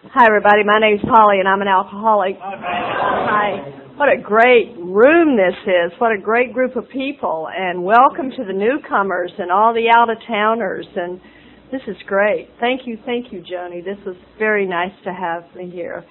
Hi, everybody. My name's Polly, and I'm an alcoholic. Hi. What a great room this is. What a great group of people. And welcome to the newcomers and all the out-of-towners. And this is great. Thank you, Joni. This was very nice to have me here.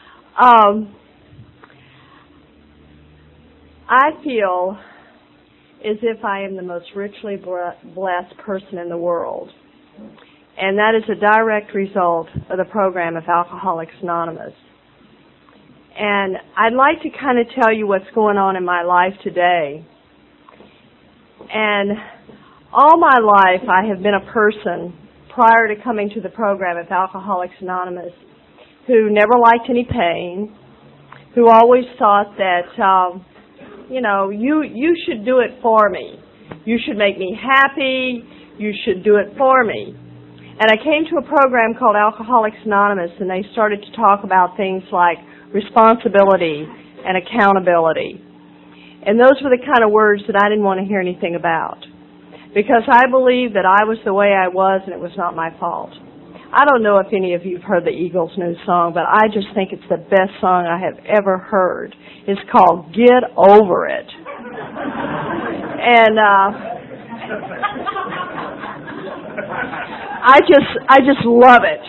I feel as if I am the most richly blessed person in the world. And that is a direct result of the program of Alcoholics Anonymous. And I'd like to kind of tell you what's going on in my life today. And all my life I have been a person, prior to coming to the program of Alcoholics Anonymous, who never liked any pain, who always thought that, you should do it for me. You should make me happy. You should do it for me. And I came to a program called Alcoholics Anonymous, and they started to talk about things like responsibility and accountability. And those were the kind of words that I didn't want to hear anything about, because I believed that I was the way I was and it was not my fault. I don't know if any of you have heard the Eagles' new song, but I just think it's the best song I have ever heard. It's called Get Over It. And I just love it.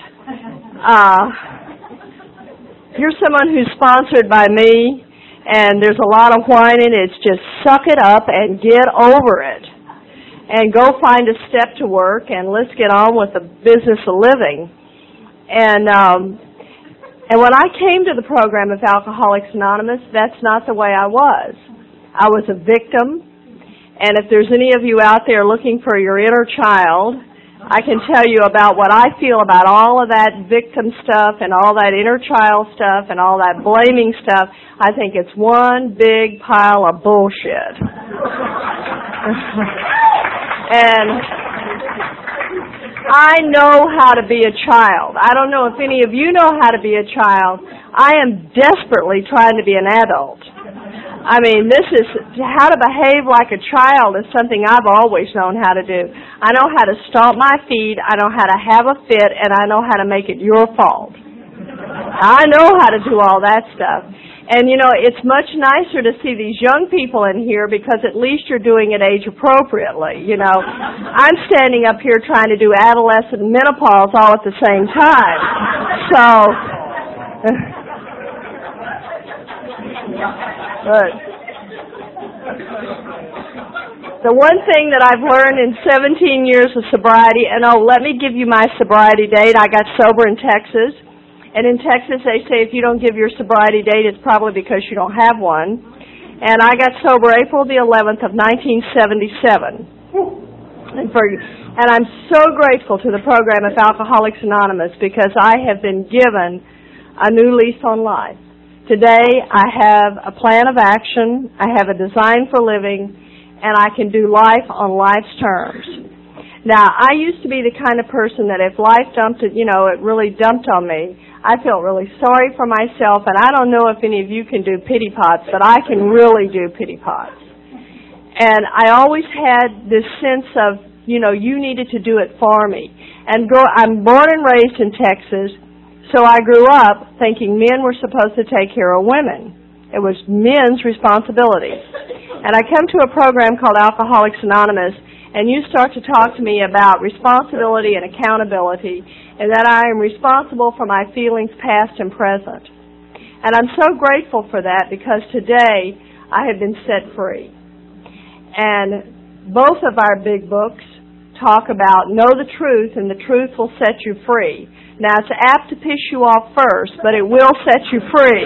You're someone who's sponsored by me, and there's a lot of whining. It's just suck it up and get over it. And go find a step to work, and let's get on with the business of living. And when I came to the program of Alcoholics Anonymous, that's not the way I was. I was a victim, and if there's any of you out there looking for your inner child, I can tell you about what I feel about all of that victim stuff and all that inner child stuff and all that blaming stuff. I think it's one big pile of bullshit. And I know how to be a child. I don't know if any of you know how to be a child. I am desperately trying to be an adult. I mean, how to behave like a child is something I've always known how to do. I know how to stomp my feet, I know how to have a fit, and I know how to make it your fault. I know how to do all that stuff. And, it's much nicer to see these young people in here because at least you're doing it age appropriately, I'm standing up here trying to do adolescent and menopause all at the same time. So, but the one thing that I've learned in 17 years of sobriety, and let me give you my sobriety date. I got sober in Texas. And in Texas, they say if you don't give your sobriety date, it's probably because you don't have one. And I got sober April the 11th of 1977. And I'm so grateful to the program of Alcoholics Anonymous because I have been given a new lease on life. Today, I have a plan of action, I have a design for living, and I can do life on life's terms. Now, I used to be the kind of person that if life dumped it, it really dumped on me, I felt really sorry for myself, and I don't know if any of you can do pity pots, but I can really do pity pots. And I always had this sense of, you needed to do it for me. And I'm born and raised in Texas, so I grew up thinking men were supposed to take care of women. It was men's responsibility. And I come to a program called Alcoholics Anonymous, and you start to talk to me about responsibility and accountability, and that I am responsible for my feelings past and present. And I'm so grateful for that because today I have been set free. And both of our big books talk about know the truth and the truth will set you free. Now, it's apt to piss you off first, but it will set you free.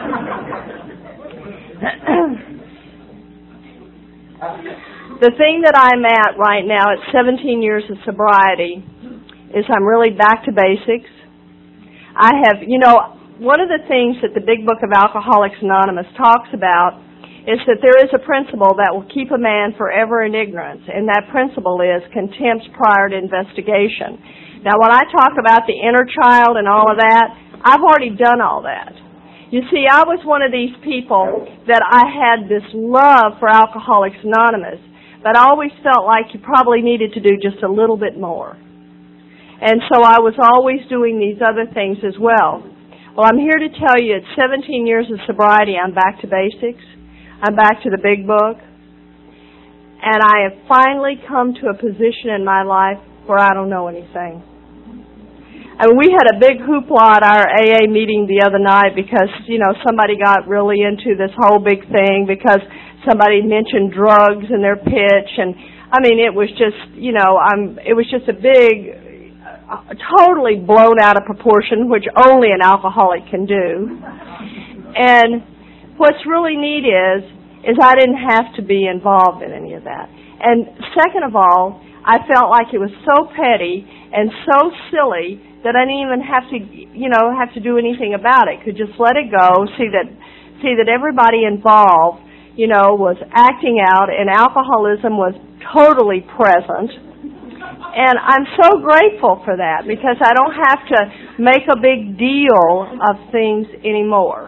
The thing that I'm at right now at 17 years of sobriety is I'm really back to basics. I have, one of the things that the Big Book of Alcoholics Anonymous talks about is that there is a principle that will keep a man forever in ignorance, and that principle is contempt prior to investigation. Now, when I talk about the inner child and all of that, I've already done all that. You see, I was one of these people that I had this love for Alcoholics Anonymous, but I always felt like you probably needed to do just a little bit more. And so I was always doing these other things as well. Well, I'm here to tell you, at 17 years of sobriety, I'm back to basics. I'm back to the big book. And I have finally come to a position in my life where I don't know anything. I mean, we had a big hoopla at our AA meeting the other night because, somebody got really into this whole big thing because somebody mentioned drugs in their pitch. And, I mean, it was just, it was just a big, totally blown out of proportion, which only an alcoholic can do. And what's really neat is I didn't have to be involved in any of that. And second of all, I felt like it was so petty and so silly that I didn't even have to do anything about it. Could just let it go, see that everybody involved, was acting out, and alcoholism was totally present. And I'm so grateful for that because I don't have to make a big deal of things anymore.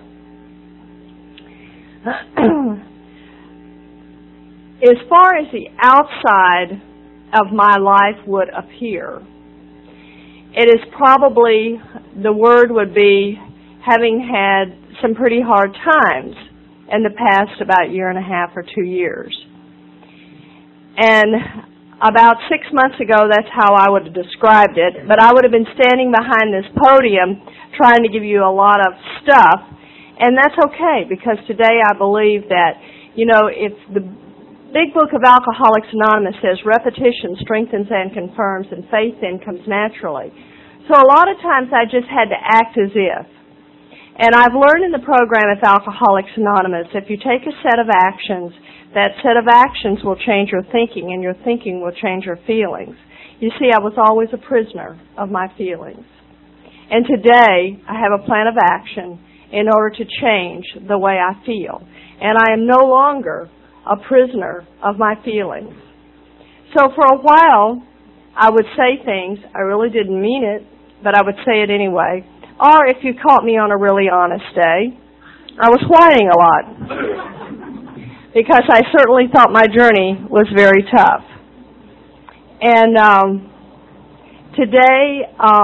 As far as the outside of my life would appear, it is probably, the word would be, having had some pretty hard times in the past about 1.5 or 2 years. And about 6 months ago, that's how I would have described it, but I would have been standing behind this podium trying to give you a lot of stuff, and that's okay, because today I believe that, if the Big Book of Alcoholics Anonymous says repetition strengthens and confirms, and faith then comes naturally. So a lot of times I just had to act as if. And I've learned in the program of Alcoholics Anonymous, if you take a set of actions, that set of actions will change your thinking, and your thinking will change your feelings. You see, I was always a prisoner of my feelings. And today, I have a plan of action in order to change the way I feel. And I am no longer a prisoner of my feelings. So for a while, I would say things, I really didn't mean it, but I would say it anyway. Or if you caught me on a really honest day, I was whining a lot because I certainly thought my journey was very tough. And today,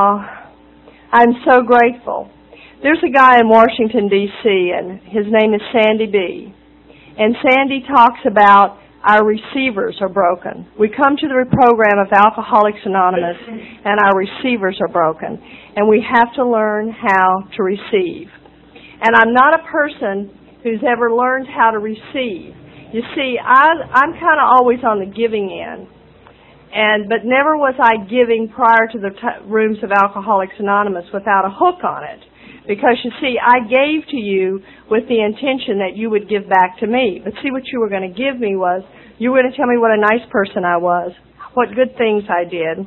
I'm so grateful. There's a guy in Washington, D.C., and his name is Sandy B. And Sandy talks about our receivers are broken. We come to the program of Alcoholics Anonymous, and our receivers are broken. And we have to learn how to receive. And I'm not a person who's ever learned how to receive. You see, I'm kind of always on the giving end. But never was I giving prior to the rooms of Alcoholics Anonymous without a hook on it. Because, you see, I gave to you with the intention that you would give back to me. But see, what you were going to give me was, you were going to tell me what a nice person I was, what good things I did.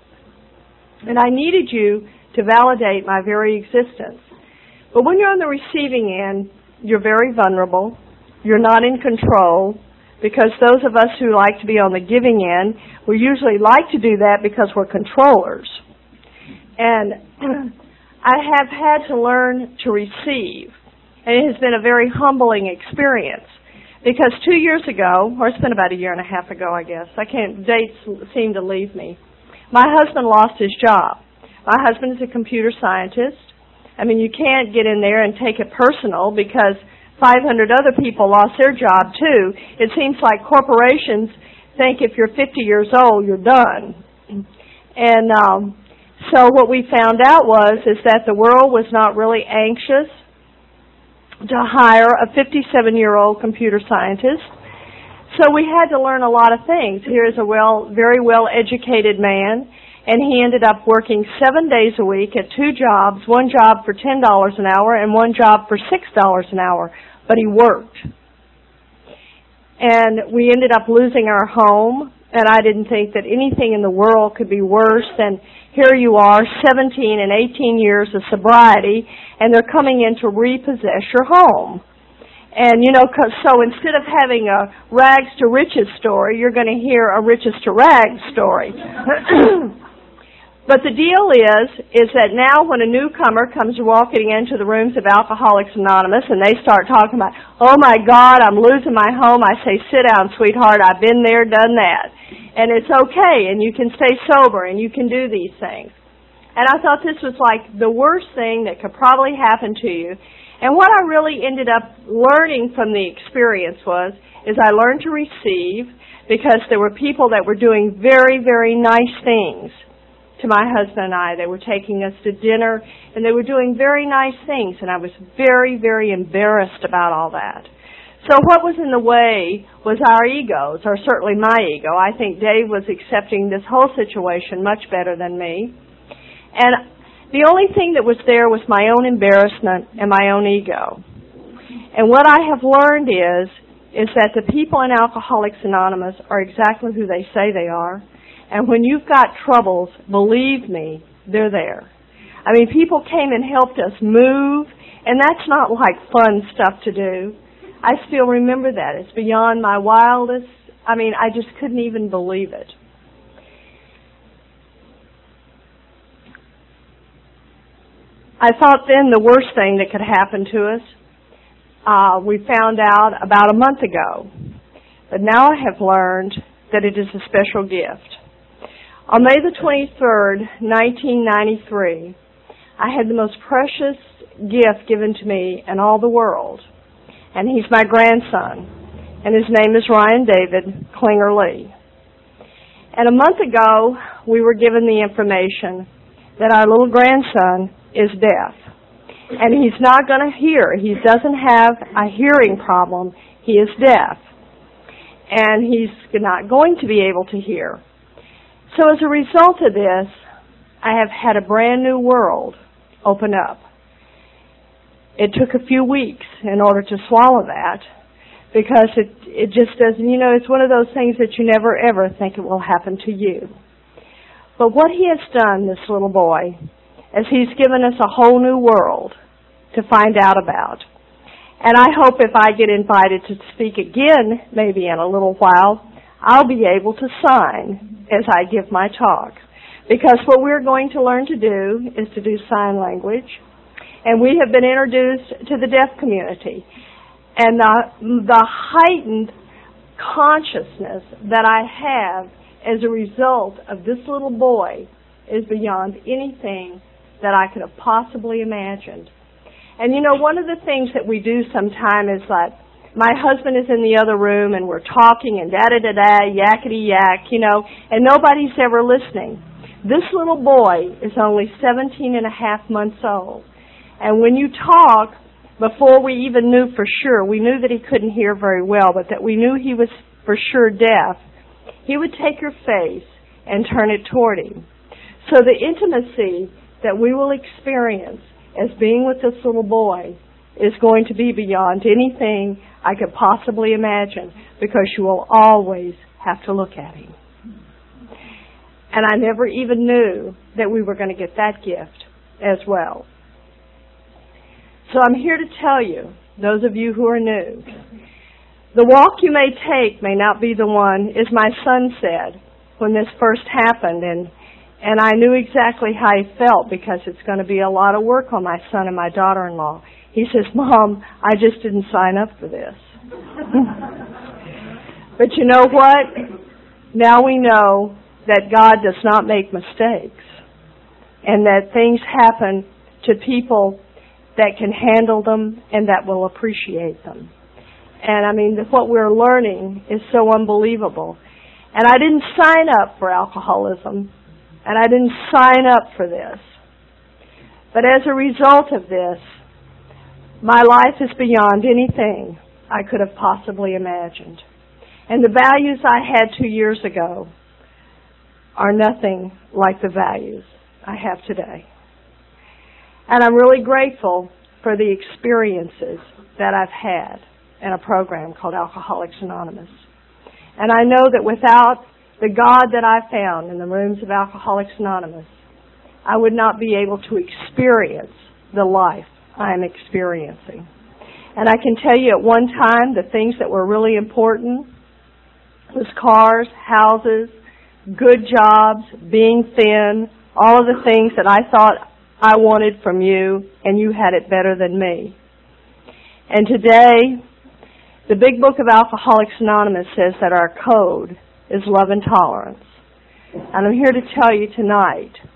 And I needed you to validate my very existence. But when you're on the receiving end, you're very vulnerable. You're not in control. Because those of us who like to be on the giving end, we usually like to do that because we're controllers. And I have had to learn to receive, and it has been a very humbling experience. Because 2 years ago, or it's been about 1.5 years ago, I guess, dates seem to leave me, my husband lost his job. My husband is a computer scientist. I mean, you can't get in there and take it personal because 500 other people lost their job too. It seems like corporations think if you're 50 years old, you're done. And so what we found out is that the world was not really anxious to hire a 57-year-old computer scientist. So we had to learn a lot of things. Here is a very well-educated man, and he ended up working 7 days a week at 2 jobs, one job for $10 an hour and one job for $6 an hour. But he worked. And we ended up losing our home, and I didn't think that anything in the world could be worse than here you are, 17 and 18 years of sobriety, and they're coming in to repossess your home. And, so instead of having a rags to riches story, you're going to hear a riches to rags story. But the deal is that now when a newcomer comes walking into the rooms of Alcoholics Anonymous and they start talking about, oh my God, I'm losing my home, I say, sit down, sweetheart, I've been there, done that. And it's okay, and you can stay sober, and you can do these things. And I thought this was like the worst thing that could probably happen to you. And what I really ended up learning from the experience is I learned to receive, because there were people that were doing very, very nice things to my husband and I. They were taking us to dinner, and they were doing very nice things, and I was very, very embarrassed about all that. So what was in the way was our egos, or certainly my ego. I think Dave was accepting this whole situation much better than me. And the only thing that was there was my own embarrassment and my own ego. And what I have learned is that the people in Alcoholics Anonymous are exactly who they say they are. And when you've got troubles, believe me, they're there. I mean, people came and helped us move, and that's not like fun stuff to do. I still remember that. It's beyond my wildest, I just couldn't even believe it. I thought then the worst thing that could happen to us, we found out about a month ago. But now I have learned that it is a special gift. On May the 23rd, 1993, I had the most precious gift given to me in all the world. And he's my grandson. And his name is Ryan David Klinger-Lee. And a month ago, we were given the information that our little grandson is deaf. And he's not going to hear. He doesn't have a hearing problem. He is deaf. And he's not going to be able to hear. So as a result of this, I have had a brand new world open up. It took a few weeks in order to swallow that, because it just doesn't, it's one of those things that you never ever think it will happen to you. But what he has done, this little boy, is he's given us a whole new world to find out about. And I hope if I get invited to speak again, maybe in a little while, I'll be able to sign as I give my talk. Because what we're going to learn to do is to do sign language. And we have been introduced to the deaf community. And the heightened consciousness that I have as a result of this little boy is beyond anything that I could have possibly imagined. And one of the things that we do sometime is that my husband is in the other room and we're talking and da-da-da-da, yakety-yak, and nobody's ever listening. This little boy is only 17 and a half months old. And when you talk, before we even knew for sure, we knew that he couldn't hear very well, but that we knew he was for sure deaf, he would take your face and turn it toward him. So the intimacy that we will experience as being with this little boy is going to be beyond anything I could possibly imagine, because you will always have to look at him. And I never even knew that we were going to get that gift as well. So I'm here to tell you, those of you who are new, the walk you may take may not be the one, as my son said when this first happened, and I knew exactly how he felt, because it's going to be a lot of work on my son and my daughter-in-law. He says, "Mom, I just didn't sign up for this." But you know what? Now we know that God does not make mistakes, and that things happen to people that can handle them and that will appreciate them. And what we're learning is so unbelievable. And I didn't sign up for alcoholism, and I didn't sign up for this. But as a result of this, my life is beyond anything I could have possibly imagined. And the values I had 2 years ago are nothing like the values I have today. And I'm really grateful for the experiences that I've had in a program called Alcoholics Anonymous. And I know that without the God that I found in the rooms of Alcoholics Anonymous, I would not be able to experience the life I'm experiencing. And I can tell you at one time, the things that were really important was cars, houses, good jobs, being thin, all of the things that I thought I wanted from you, and you had it better than me. And today, the Big Book of Alcoholics Anonymous says that our code is love and tolerance. And I'm here to tell you tonight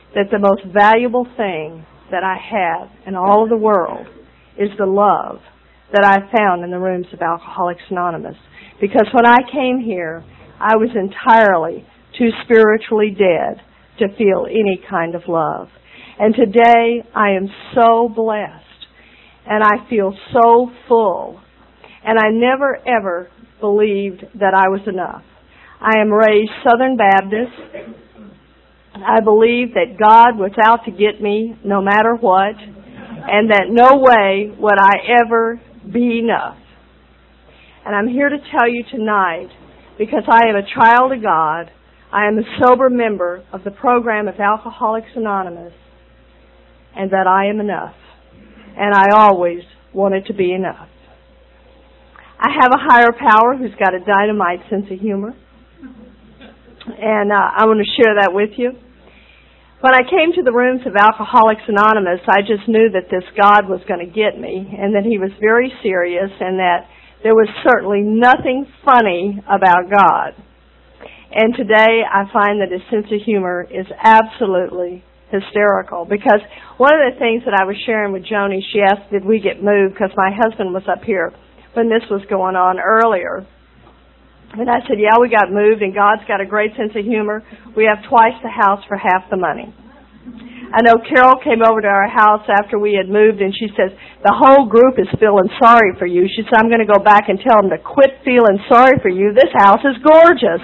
that the most valuable thing that I have in all of the world is the love that I found in the rooms of Alcoholics Anonymous. Because when I came here, I was entirely too spiritually dead to feel any kind of love. And today I am so blessed and I feel so full. And I never ever believed that I was enough. I am raised Southern Baptist. I believe that God was out to get me no matter what, and that no way would I ever be enough. And I'm here to tell you tonight, because I am a child of God, I am a sober member of the program of Alcoholics Anonymous, and that I am enough. And I always wanted to be enough. I have a higher power who's got a dynamite sense of humor, and I want to share that with you. When I came to the rooms of Alcoholics Anonymous, I just knew that this God was going to get me, and that He was very serious, and that there was certainly nothing funny about God. And today I find that His sense of humor is absolutely hysterical, because one of the things that I was sharing with Joni, she asked, did we get moved, because my husband was up here when this was going on earlier. And I said, yeah, we got moved, and God's got a great sense of humor. We have twice the house for half the money. I know Carol came over to our house after we had moved, and she says, the whole group is feeling sorry for you. She said, I'm going to go back and tell them to quit feeling sorry for you. This house is gorgeous.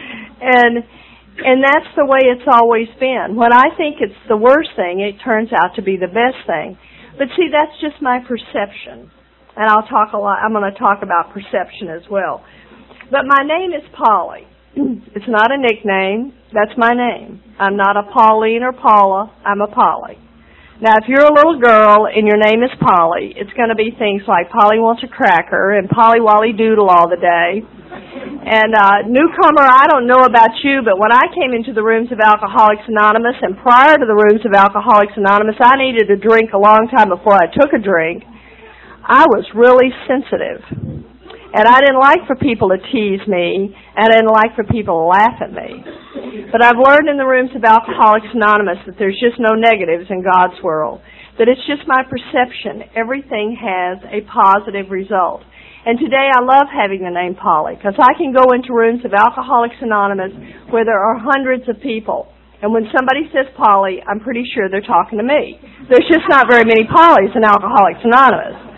And that's the way it's always been. When I think it's the worst thing, it turns out to be the best thing. But see, that's just my perception. And I'm going to talk about perception as well. But my name is Polly. It's not a nickname. That's my name. I'm not a Pauline or Paula. I'm a Polly. Now, if you're a little girl and your name is Polly, it's going to be things like Polly wants a cracker and Polly Wally Doodle all the day. And newcomer, I don't know about you, but when I came into the rooms of Alcoholics Anonymous, and prior to the rooms of Alcoholics Anonymous, I needed a drink a long time before I took a drink. I was really sensitive. And I didn't like for people to tease me, and I didn't like for people to laugh at me. But I've learned in the rooms of Alcoholics Anonymous that there's just no negatives in God's world, that it's just my perception. Everything has a positive result. And today I love having the name Polly, because I can go into rooms of Alcoholics Anonymous where there are hundreds of people. And when somebody says Polly, I'm pretty sure they're talking to me. There's just not very many Pollys in Alcoholics Anonymous.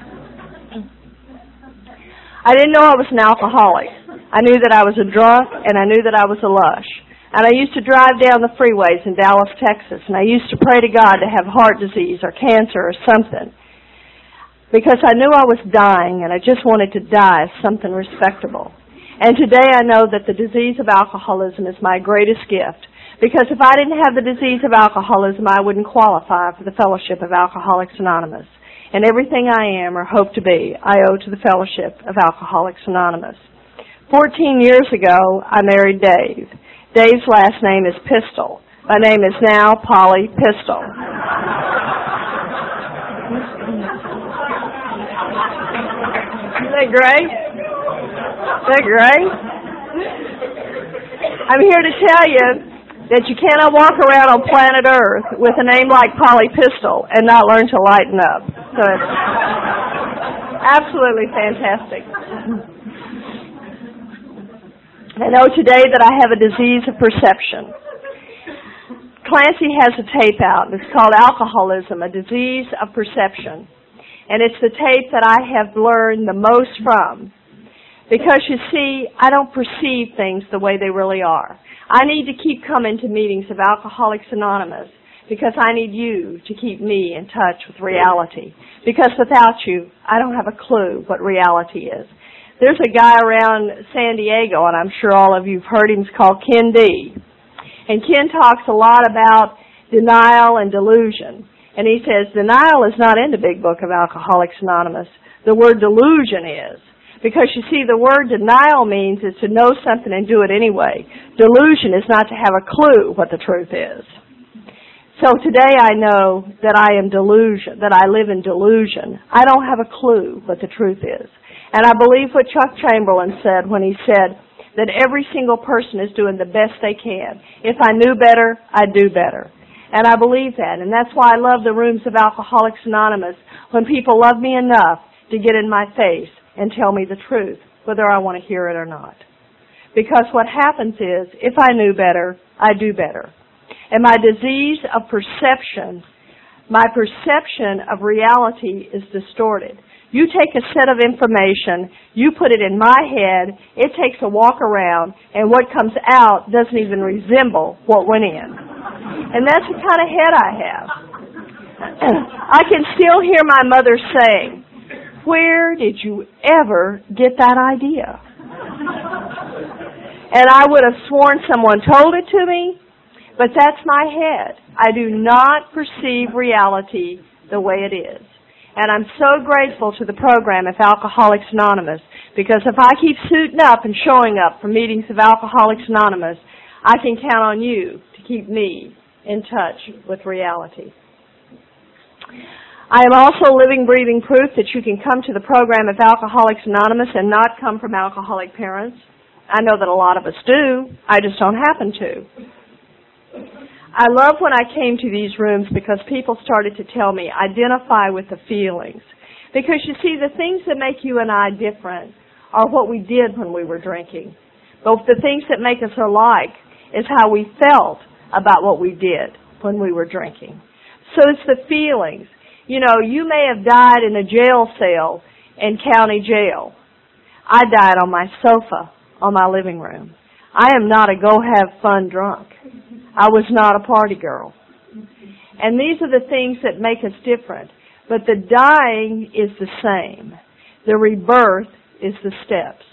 I didn't know I was an alcoholic. I knew that I was a drunk, and I knew that I was a lush. And I used to drive down the freeways in Dallas, Texas, and I used to pray to God to have heart disease or cancer or something, because I knew I was dying, and I just wanted to die as something respectable. And today I know that the disease of alcoholism is my greatest gift, because if I didn't have the disease of alcoholism, I wouldn't qualify for the fellowship of Alcoholics Anonymous. And everything I am or hope to be, I owe to the fellowship of Alcoholics Anonymous. 14 years ago, I married Dave. Dave's last name is Pistol. My name is now Polly Pistol. Isn't that great? Isn't that great? I'm here to tell you that you cannot walk around on planet Earth with a name like Polly Pistol and not learn to lighten up. So it's absolutely fantastic. I know today that I have a disease of perception. Clancy has a tape out, and it's called Alcoholism, a Disease of Perception. And it's the tape that I have learned the most from. Because, you see, I don't perceive things the way they really are. I need to keep coming to meetings of Alcoholics Anonymous because I need you to keep me in touch with reality. Because without you, I don't have a clue what reality is. There's a guy around San Diego, and I'm sure all of you have heard him, called Ken D. And Ken talks a lot about denial and delusion. And he says denial is not in the big book of Alcoholics Anonymous. The word delusion is. Because, you see, the word denial means is to know something and do it anyway. Delusion is not to have a clue what the truth is. So today I know that I am delusion, that I live in delusion. I don't have a clue what the truth is. And I believe what Chuck Chamberlain said when he said that every single person is doing the best they can. If I knew better, I'd do better. And I believe that. And that's why I love the rooms of Alcoholics Anonymous, when people love me enough to get in my face and tell me the truth, whether I want to hear it or not. Because what happens is, if I knew better, I'd do better. And my disease of perception, my perception of reality is distorted. You take a set of information, you put it in my head, it takes a walk around, and what comes out doesn't even resemble what went in. And that's the kind of head I have. I can still hear my mother saying, "Where did you ever get that idea?" And I would have sworn someone told it to me, but that's my head. I do not perceive reality the way it is. And I'm so grateful to the program of Alcoholics Anonymous, because if I keep suiting up and showing up for meetings of Alcoholics Anonymous, I can count on you to keep me in touch with reality. I am also living, breathing proof that you can come to the program of Alcoholics Anonymous and not come from alcoholic parents. I know that a lot of us do. I just don't happen to. I love when I came to these rooms because people started to tell me, identify with the feelings. Because you see, the things that make you and I different are what we did when we were drinking. But the things that make us alike is how we felt about what we did when we were drinking. So it's the feelings. You know, you may have died in a jail cell in county jail. I died on my sofa on my living room. I am not a go-have-fun drunk. I was not a party girl. And these are the things that make us different. But the dying is the same. The rebirth is the steps.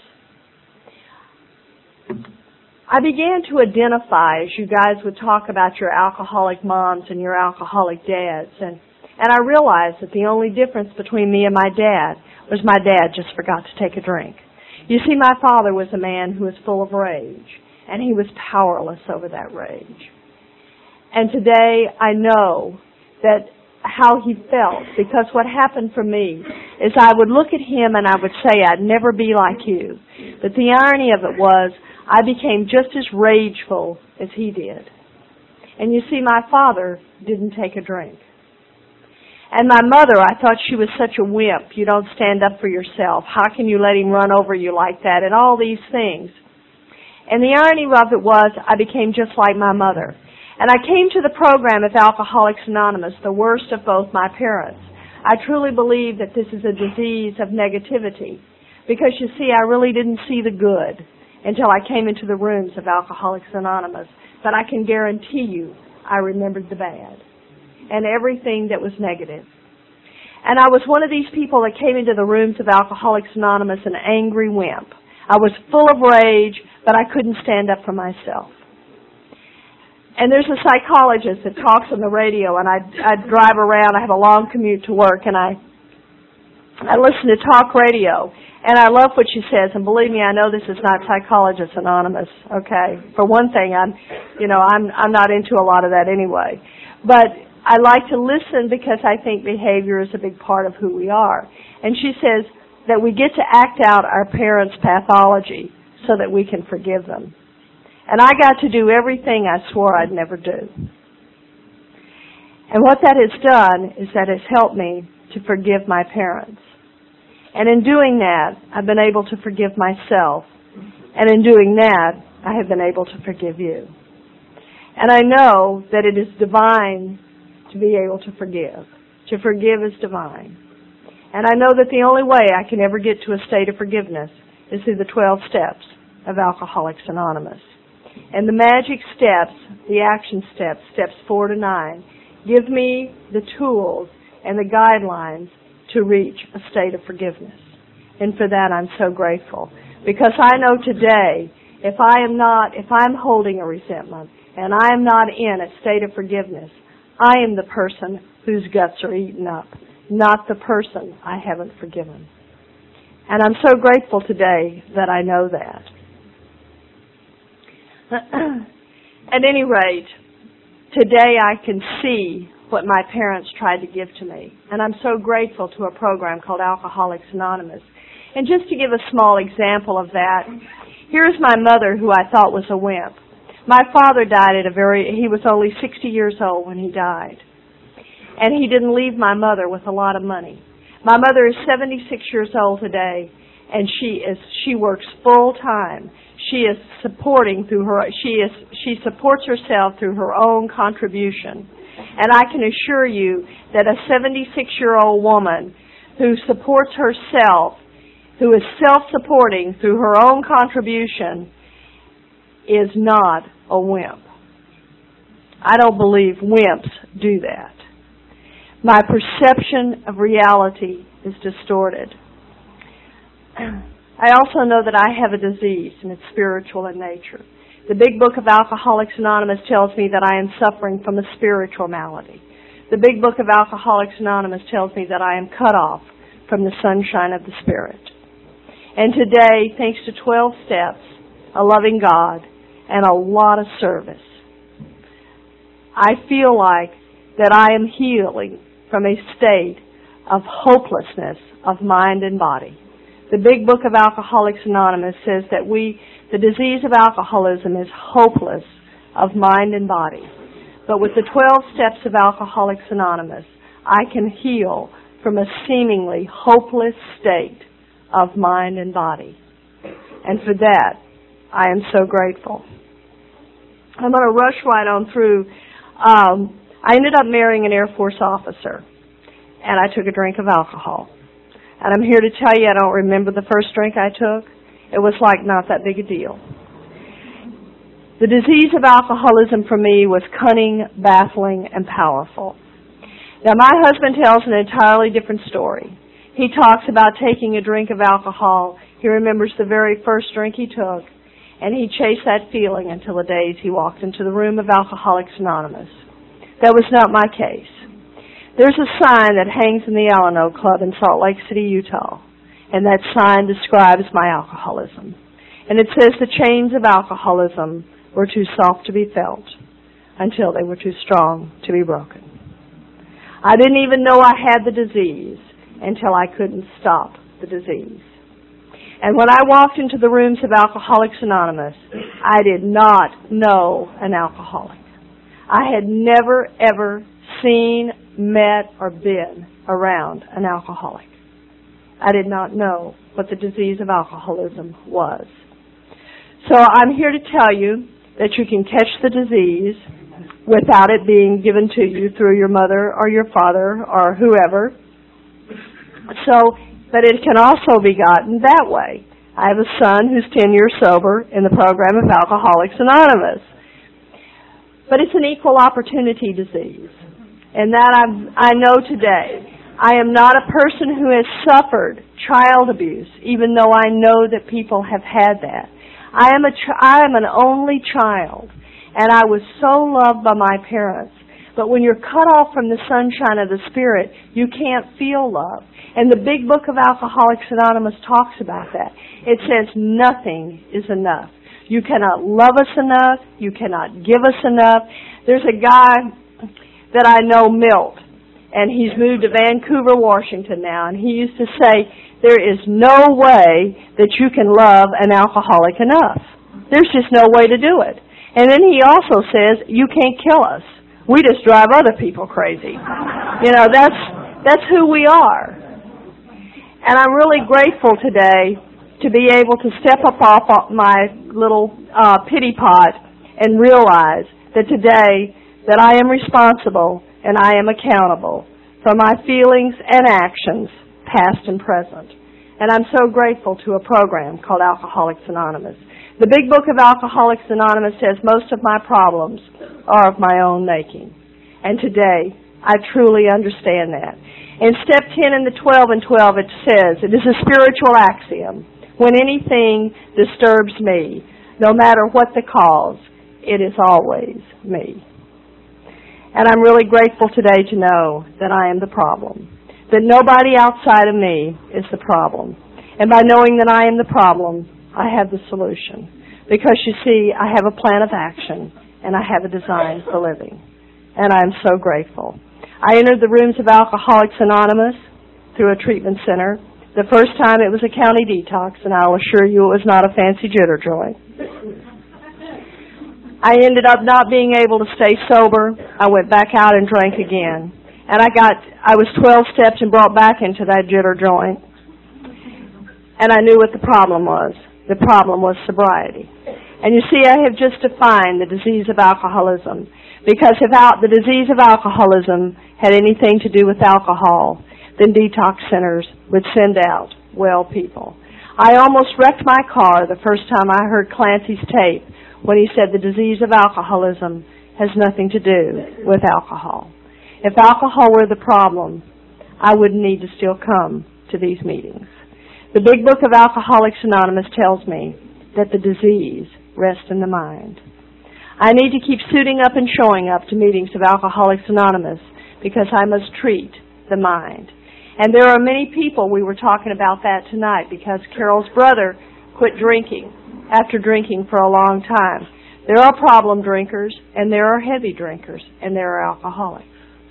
I began to identify, as you guys would talk about your alcoholic moms and your alcoholic dads, and I realized that the only difference between me and my dad was my dad just forgot to take a drink. You see, my father was a man who was full of rage, and he was powerless over that rage. And today I know that how he felt, because what happened for me is I would look at him and I would say, "I'd never be like you." But the irony of it was, I became just as rageful as he did. And you see, my father didn't take a drink. And my mother, I thought she was such a wimp. You don't stand up for yourself. How can you let him run over you like that? And all these things. And the irony of it was, I became just like my mother. And I came to the program of Alcoholics Anonymous, the worst of both my parents. I truly believe that this is a disease of negativity. Because you see, I really didn't see the good until I came into the rooms of Alcoholics Anonymous. But I can guarantee you, I remembered the bad and everything that was negative. And I was one of these people that came into the rooms of Alcoholics Anonymous an angry wimp. I was full of rage, but I couldn't stand up for myself. And there's a psychologist that talks on the radio, and I drive around. I have a long commute to work, and I listen to talk radio. And I love what she says, and believe me, I know this is not Psychologists Anonymous, okay? For one thing, I'm not into a lot of that anyway. But I like to listen because I think behavior is a big part of who we are. And she says that we get to act out our parents' pathology so that we can forgive them. And I got to do everything I swore I'd never do. And what that has done is that it's helped me to forgive my parents. And in doing that, I've been able to forgive myself. And in doing that, I have been able to forgive you. And I know that it is divine to be able to forgive. To forgive is divine. And I know that the only way I can ever get to a state of forgiveness is through the 12 steps of Alcoholics Anonymous. And the magic steps, the action steps, steps 4 to 9, give me the tools and the guidelines to reach a state of forgiveness. And for that I'm so grateful. Because I know today, if I'm holding a resentment and I am not in a state of forgiveness, I am the person whose guts are eaten up, not the person I haven't forgiven. And I'm so grateful today that I know that. At any rate, today I can see what my parents tried to give to me. And I'm so grateful to a program called Alcoholics Anonymous. And just to give a small example of that, here's my mother, who I thought was a wimp. My father died he was only 60 years old when he died. And he didn't leave my mother with a lot of money. My mother is 76 years old today, and she works full time. She supports herself through her own contribution. And I can assure you that a 76-year-old woman who supports herself, who is self-supporting through her own contribution, is not a wimp. I don't believe wimps do that. My perception of reality is distorted. I also know that I have a disease, and it's spiritual in nature. The big book of Alcoholics Anonymous tells me that I am suffering from a spiritual malady. The big book of Alcoholics Anonymous tells me that I am cut off from the sunshine of the Spirit. And today, thanks to 12 steps, a loving God, and a lot of service, I feel like that I am healing from a state of hopelessness of mind and body. The big book of Alcoholics Anonymous says that the disease of alcoholism is hopeless of mind and body. But with the 12 steps of Alcoholics Anonymous, I can heal from a seemingly hopeless state of mind and body. And for that, I am so grateful. I'm going to rush right on through. I ended up marrying an Air Force officer, and I took a drink of alcohol. And I'm here to tell you I don't remember the first drink I took. It was like not that big a deal. The disease of alcoholism for me was cunning, baffling, and powerful. Now, my husband tells an entirely different story. He talks about taking a drink of alcohol. He remembers the very first drink he took, and he chased that feeling until the days he walked into the room of Alcoholics Anonymous. That was not my case. There's a sign that hangs in the Alano Club in Salt Lake City, Utah, and that sign describes my alcoholism. And it says the chains of alcoholism were too soft to be felt until they were too strong to be broken. I didn't even know I had the disease until I couldn't stop the disease. And when I walked into the rooms of Alcoholics Anonymous, I did not know an alcoholic. I had never, ever seen, met, or been around an alcoholic. I did not know what the disease of alcoholism was. So I'm here to tell you that you can catch the disease without it being given to you through your mother or your father or whoever. But it can also be gotten that way. I have a son who's 10 years sober in the program of Alcoholics Anonymous. But it's an equal opportunity disease. And that I know today. I am not a person who has suffered child abuse, even though I know that people have had that. I am an only child, and I was so loved by my parents. But when you're cut off from the sunshine of the Spirit, you can't feel love. And the big book of Alcoholics Anonymous talks about that. It says nothing is enough. You cannot love us enough. You cannot give us enough. There's a guy that I know, Milt, and he's moved to Vancouver, Washington now, and he used to say, there is no way that you can love an alcoholic enough. There's just no way to do it. And then he also says, you can't kill us. We just drive other people crazy. You know, that's who we are. And I'm really grateful today to be able to step up off my little pity pot and realize that today that I am responsible and I am accountable for my feelings and actions, past and present. And I'm so grateful to a program called Alcoholics Anonymous. The big book of Alcoholics Anonymous says most of my problems are of my own making. And today, I truly understand that. In step 10 in the 12 and 12, it says, it is a spiritual axiom. When anything disturbs me, no matter what the cause, it is always me. And I'm really grateful today to know that I am the problem, that nobody outside of me is the problem. And by knowing that I am the problem, I have the solution. Because you see, I have a plan of action, and I have a design for living. And I'm so grateful. I entered the rooms of Alcoholics Anonymous through a treatment center. The first time it was a county detox, and I'll assure you it was not a fancy jitter joint. I ended up not being able to stay sober. I went back out and drank again. And I was 12 steps and brought back into that jitter joint. And I knew what the problem was. The problem was sobriety. And you see, I have just defined the disease of alcoholism. Because if the disease of alcoholism had anything to do with alcohol, then detox centers would send out well people. I almost wrecked my car the first time I heard Clancy's tape when he said the disease of alcoholism has nothing to do with alcohol. If alcohol were the problem, I wouldn't need to still come to these meetings. The Big Book of Alcoholics Anonymous tells me that the disease rests in the mind. I need to keep suiting up and showing up to meetings of Alcoholics Anonymous because I must treat the mind. And there are many people, we were talking about that tonight, because Carol's brother quit drinking after drinking for a long time. There are problem drinkers, and there are heavy drinkers, and there are alcoholics.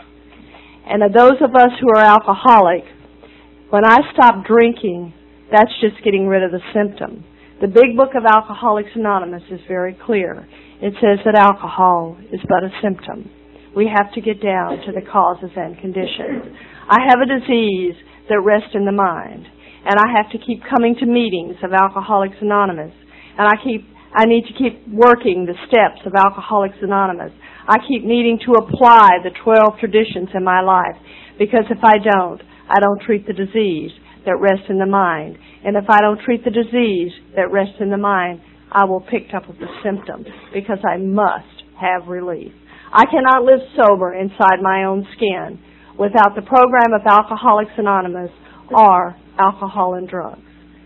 And of those of us who are alcoholic, when I stop drinking, that's just getting rid of the symptom. The Big Book of Alcoholics Anonymous is very clear. It says that alcohol is but a symptom. We have to get down to the causes and conditions. I have a disease that rests in the mind, and I have to keep coming to meetings of Alcoholics Anonymous, and I need to keep working the steps of Alcoholics Anonymous. I keep needing to apply the 12 traditions in my life, because if I don't treat the disease that rests in the mind. And if I don't treat the disease that rests in the mind, I will pick up with the symptoms, because I must have relief. I cannot live sober inside my own skin without the program of Alcoholics Anonymous or alcohol and drugs.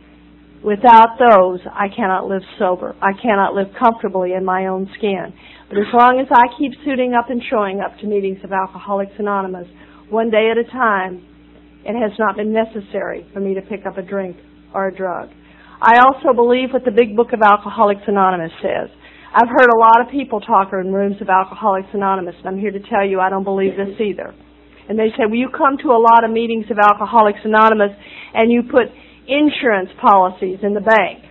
Without those, I cannot live sober. I cannot live comfortably in my own skin. But as long as I keep suiting up and showing up to meetings of Alcoholics Anonymous, one day at a time, it has not been necessary for me to pick up a drink or a drug. I also believe what the Big Book of Alcoholics Anonymous says. I've heard a lot of people talk in rooms of Alcoholics Anonymous, and I'm here to tell you I don't believe this either. And they say, well, you come to a lot of meetings of Alcoholics Anonymous and you put insurance policies in the bank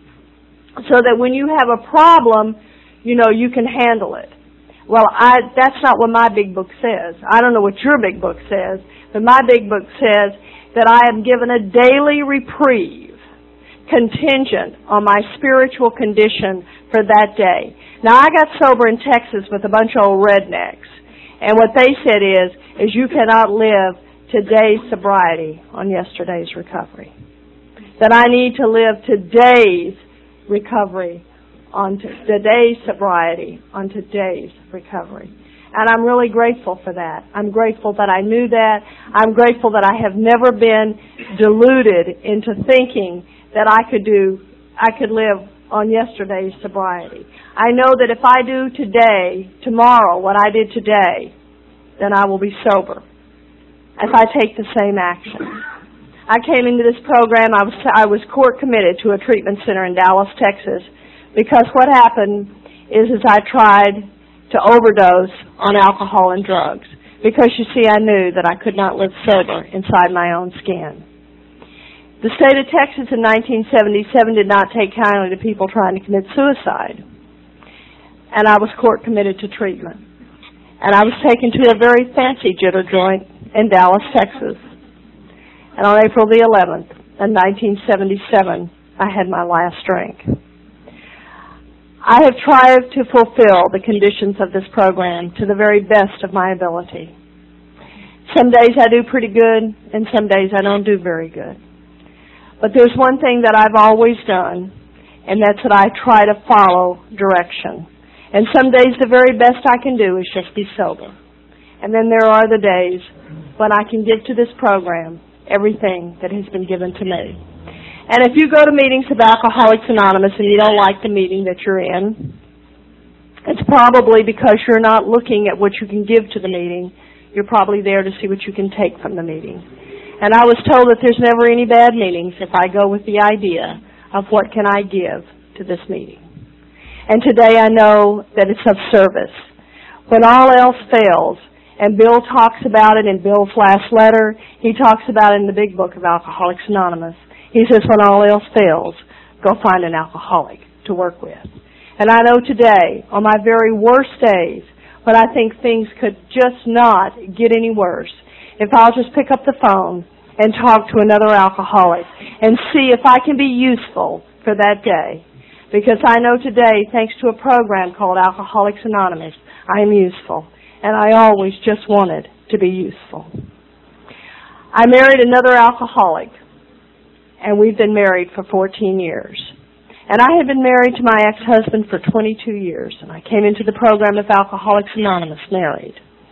so that when you have a problem, you can handle it. Well, that's not what my Big Book says. I don't know what your Big Book says, but my Big Book says that I am given a daily reprieve contingent on my spiritual condition for that day. Now, I got sober in Texas with a bunch of old rednecks, and what they said is you cannot live today's sobriety on yesterday's recovery. That I need to live today's recovery on today's sobriety on today's recovery. And I'm really grateful for that. I'm grateful that I knew that. I'm grateful that I have never been deluded into thinking that I could live on yesterday's sobriety. I know that if I do tomorrow, what I did today, then I will be sober if I take the same action. I came into this program, I was court committed to a treatment center in Dallas, Texas, because what happened is I tried to overdose on alcohol and drugs. Because, you see, I knew that I could not live sober inside my own skin. The state of Texas in 1977 did not take kindly to people trying to commit suicide. And I was court committed to treatment. And I was taken to a very fancy jitter joint in Dallas, Texas. And on April the 11th, in 1977, I had my last drink. I have tried to fulfill the conditions of this program to the very best of my ability. Some days I do pretty good, and some days I don't do very good. But there's one thing that I've always done, and that's that I try to follow direction. And some days the very best I can do is just be sober. And then there are the days when I can give to this program everything that has been given to me. And if you go to meetings of Alcoholics Anonymous and you don't like the meeting that you're in, it's probably because you're not looking at what you can give to the meeting. You're probably there to see what you can take from the meeting. And I was told that there's never any bad meetings if I go with the idea of what can I give to this meeting. And today I know that it's of service. When all else fails, and Bill talks about it in Bill's last letter, he talks about it in the Big Book of Alcoholics Anonymous. He says when all else fails, go find an alcoholic to work with. And I know today, on my very worst days, when I think things could just not get any worse, if I'll just pick up the phone and talk to another alcoholic and see if I can be useful for that day. Because I know today, thanks to a program called Alcoholics Anonymous, I am useful. And I always just wanted to be useful. I married another alcoholic, and we've been married for 14 years. And I had been married to my ex-husband for 22 years, and I came into the program of Alcoholics Anonymous married.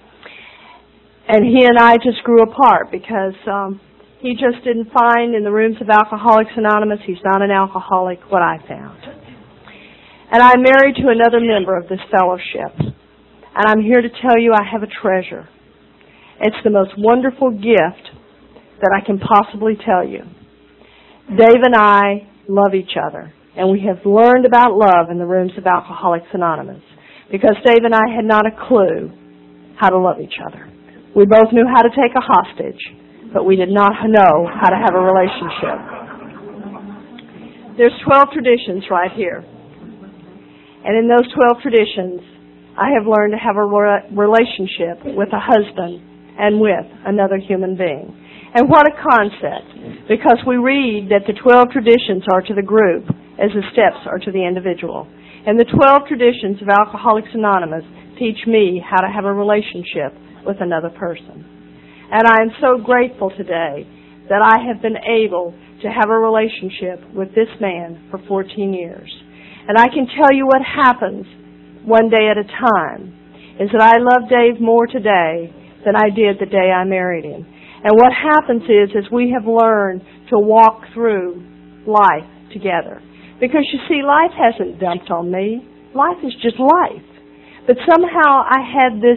And he and I just grew apart because he just didn't find in the rooms of Alcoholics Anonymous, he's not an alcoholic, what I found. And I'm married to another member of this fellowship. And I'm here to tell you I have a treasure. It's the most wonderful gift that I can possibly tell you. Dave and I love each other. And we have learned about love in the rooms of Alcoholics Anonymous. Because Dave and I had not a clue how to love each other. We both knew how to take a hostage, but we did not know how to have a relationship. There's 12 traditions right here. And in those 12 traditions, I have learned to have a relationship with a husband and with another human being. And what a concept, because we read that the 12 traditions are to the group as the steps are to the individual. And the 12 traditions of Alcoholics Anonymous teach me how to have a relationship with another person. And I am so grateful today that I have been able to have a relationship with this man for 14 years. And I can tell you what happens one day at a time is that I love Dave more today than I did the day I married him. And what happens is we have learned to walk through life together. Because you see, life hasn't dumped on me. Life is just life. But somehow I had this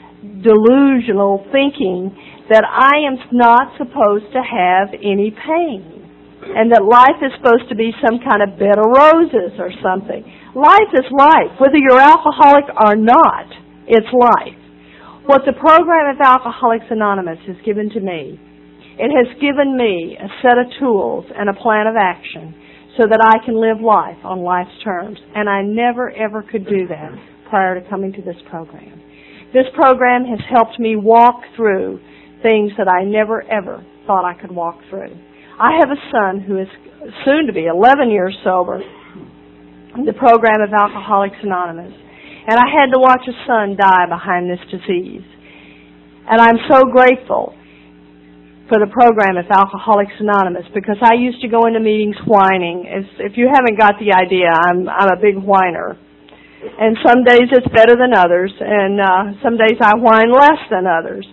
delusional thinking that I am not supposed to have any pain. And that life is supposed to be some kind of bed of roses or something. Life is life. Whether you're alcoholic or not, it's life. What the program of Alcoholics Anonymous has given to me, it has given me a set of tools and a plan of action so that I can live life on life's terms. And I never, ever could do that prior to coming to this program. This program has helped me walk through things that I never, ever thought I could walk through. I have a son who is soon to be 11 years sober in the program of Alcoholics Anonymous. And I had to watch a son die behind this disease. And I'm so grateful for the program of Alcoholics Anonymous because I used to go into meetings whining. If you haven't got the idea, I'm a big whiner. And some days it's better than others, and some days I whine less than others.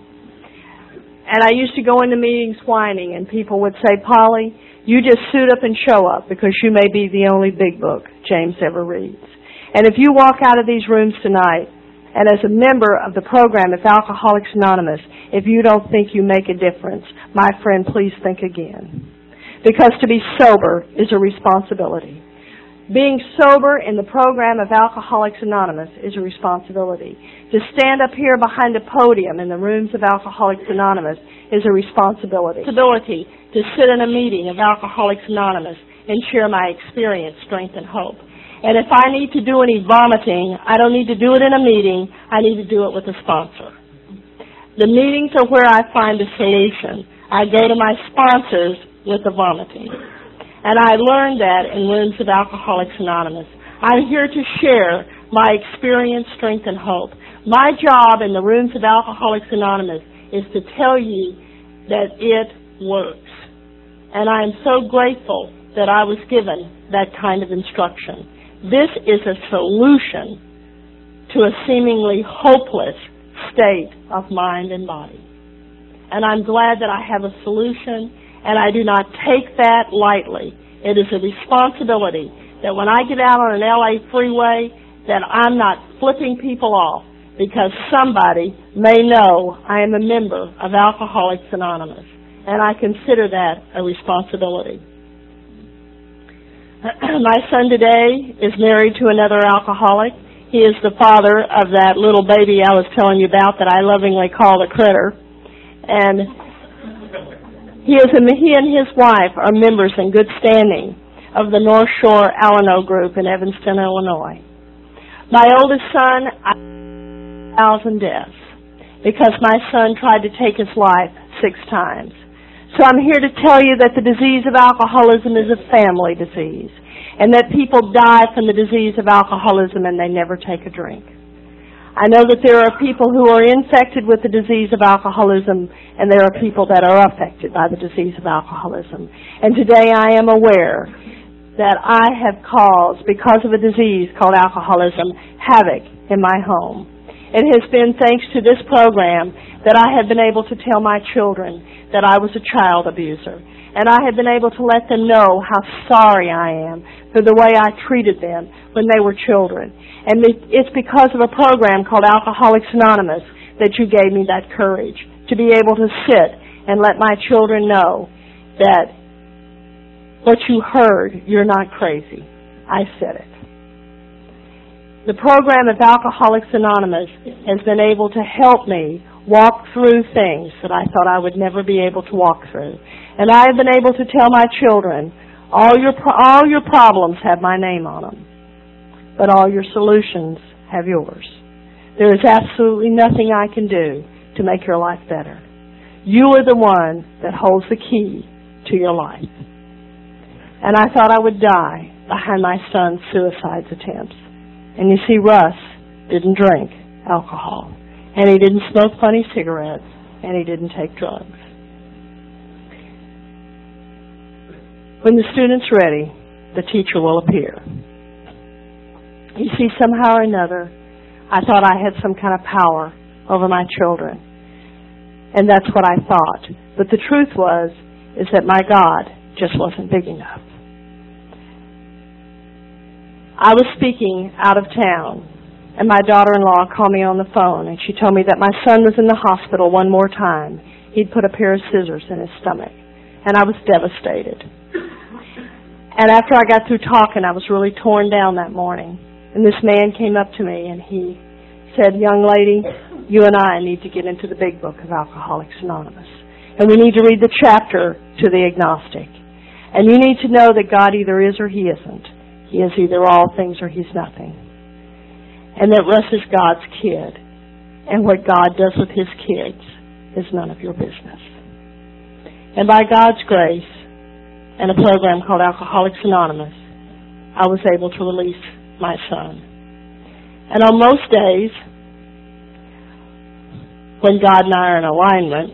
And I used to go into meetings whining, and people would say, Polly, you just suit up and show up because you may be the only big book James ever reads. And if you walk out of these rooms tonight, and as a member of the program of Alcoholics Anonymous, if you don't think you make a difference, my friend, please think again. Because to be sober is a responsibility. Being sober in the program of Alcoholics Anonymous is a responsibility. To stand up here behind a podium in the rooms of Alcoholics Anonymous is a responsibility. To sit in a meeting of Alcoholics Anonymous and share my experience, strength, and hope. And if I need to do any vomiting, I don't need to do it in a meeting. I need to do it with a sponsor. The meetings are where I find a solution. I go to my sponsors with the vomiting. And I learned that in rooms of Alcoholics Anonymous. I'm here to share my experience, strength, and hope. My job in the rooms of Alcoholics Anonymous is to tell you that it works. And I am so grateful that I was given that kind of instruction. This is a solution to a seemingly hopeless state of mind and body. And I'm glad that I have a solution, and I do not take that lightly. It is a responsibility that when I get out on an LA freeway, that I'm not flipping people off because somebody may know I am a member of Alcoholics Anonymous. And I consider that a responsibility. My son today is married to another alcoholic. He is the father of that little baby I was telling you about that I lovingly call the critter. And he and his wife are members in good standing of the North Shore Alano Group in Evanston, Illinois. My oldest son, 1,000 deaths because my son tried to take his life 6 times. So I'm here to tell you that the disease of alcoholism is a family disease, and that people die from the disease of alcoholism and they never take a drink. I know that there are people who are infected with the disease of alcoholism, and there are people that are affected by the disease of alcoholism. And today I am aware that I have caused, because of a disease called alcoholism, havoc in my home. It has been thanks to this program that I have been able to tell my children that I was a child abuser. And I have been able to let them know how sorry I am for the way I treated them when they were children. And it's because of a program called Alcoholics Anonymous that you gave me that courage to be able to sit and let my children know that what you heard, you're not crazy. I said it. The program of Alcoholics Anonymous has been able to help me walk through things that I thought I would never be able to walk through. And I have been able to tell my children, all your problems have my name on them, but all your solutions have yours. There is absolutely nothing I can do to make your life better. You are the one that holds the key to your life. And I thought I would die behind my son's suicide attempts. And you see, Russ didn't drink alcohol, and he didn't smoke funny cigarettes, and he didn't take drugs. When the student's ready, the teacher will appear. You see, somehow or another, I thought I had some kind of power over my children. And that's what I thought. But the truth is that my God just wasn't big enough. I was speaking out of town, and my daughter-in-law called me on the phone, and she told me that my son was in the hospital one more time. He'd put a pair of scissors in his stomach, and I was devastated. And after I got through talking, I was really torn down that morning. And this man came up to me, and he said, "Young lady, you and I need to get into the big book of Alcoholics Anonymous. And we need to read the chapter to the agnostic. And you need to know that God either is or He isn't. He is either all things or He's nothing. And that Russ is God's kid. And what God does with His kids is none of your business." And by God's grace and a program called Alcoholics Anonymous, I was able to release my son. And on most days, when God and I are in alignment,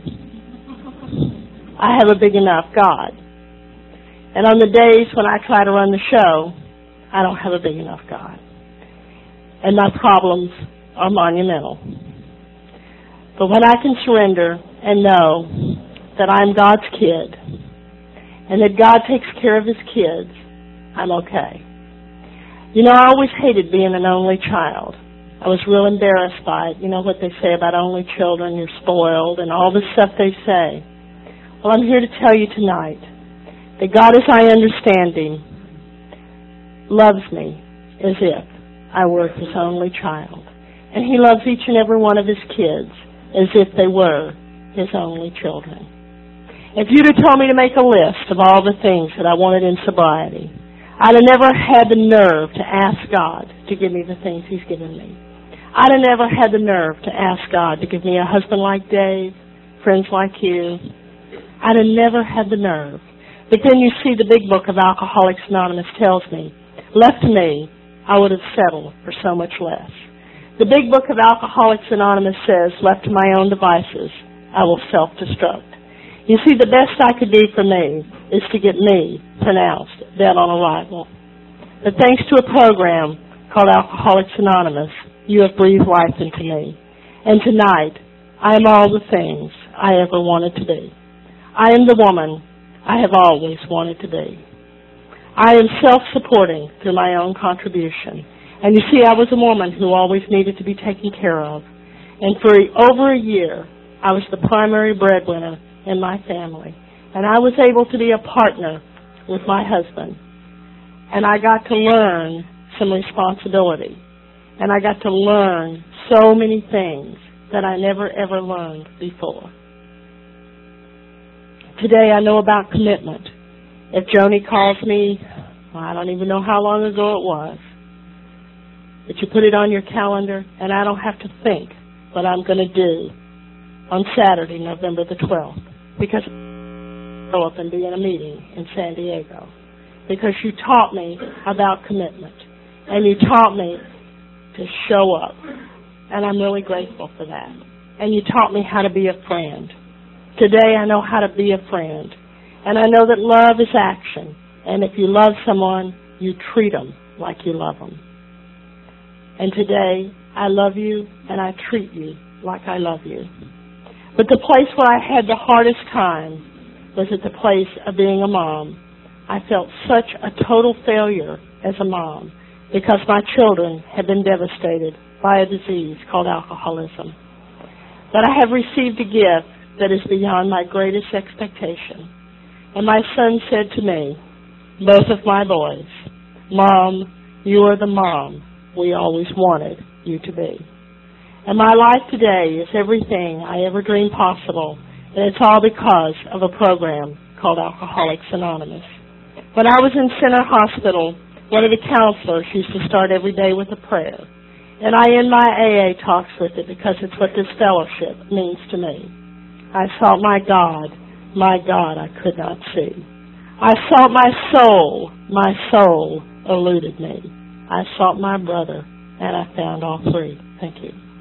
I have a big enough God. And on the days when I try to run the show, I don't have a big enough God. And my problems are monumental. But when I can surrender and know that I'm God's kid and that God takes care of His kids, I'm okay. You know, I always hated being an only child. I was real embarrassed by it. You know what they say about only children, you're spoiled, and all the stuff they say. Well, I'm here to tell you tonight that God, as I understand Him, loves me as if I were His only child. And He loves each and every one of His kids as if they were His only children. If you'd have told me to make a list of all the things that I wanted in sobriety, I'd have never had the nerve to ask God to give me the things He's given me. I'd have never had the nerve to ask God to give me a husband like Dave, friends like you. I'd have never had the nerve. But then you see the big book of Alcoholics Anonymous tells me, left to me, I would have settled for so much less. The big book of Alcoholics Anonymous says, left to my own devices, I will self-destruct. You see, the best I could do for me is to get me pronounced dead on arrival. But thanks to a program called Alcoholics Anonymous, you have breathed life into me. And tonight, I am all the things I ever wanted to be. I am the woman I have always wanted to be. I am self-supporting through my own contribution. And you see, I was a woman who always needed to be taken care of. And for over a year, I was the primary breadwinner in my family. And I was able to be a partner with my husband. And I got to learn some responsibility. And I got to learn so many things that I never ever learned before. Today I know about commitment. If Joni calls me, I don't even know how long ago it was, that you put it on your calendar, and I don't have to think what I'm going to do on Saturday, November the 12th, because I go up and be in a meeting in San Diego, because you taught me about commitment, and you taught me to show up, and I'm really grateful for that. And you taught me how to be a friend. Today I know how to be a friend, and I know that love is action, and if you love someone, you treat them like you love them. And today, I love you and I treat you like I love you. But the place where I had the hardest time was at the place of being a mom. I felt such a total failure as a mom because my children had been devastated by a disease called alcoholism. But I have received a gift that is beyond my greatest expectation. And my son said to me, both of my boys, Mom, you are the mom we always wanted you to be. And my life today is everything I ever dreamed possible, and it's all because of a program called Alcoholics Anonymous. When I was in Center Hospital, one of the counselors used to start every day with a prayer. And I end my AA talks with it because it's what this fellowship means to me. I sought my God I could not see. I sought my soul eluded me. I sought my brother, and I found all three. Thank you.